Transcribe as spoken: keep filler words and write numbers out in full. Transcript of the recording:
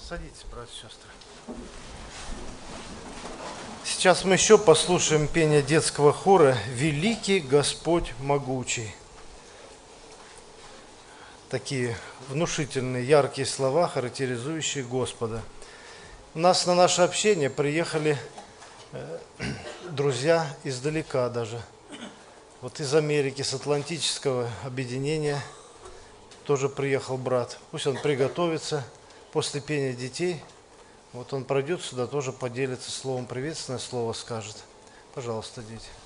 Садитесь, братья и сестры. Сейчас мы еще послушаем пение детского хора «Великий Господь могучий». Такие внушительные, яркие слова, характеризующие Господа. У нас на наше общение приехали э, друзья издалека даже. Вот из Америки, с Атлантического объединения тоже приехал брат. Пусть он приготовится после пения детей. Вот он пройдет сюда, тоже поделится словом, приветственное слово скажет. Пожалуйста, дети.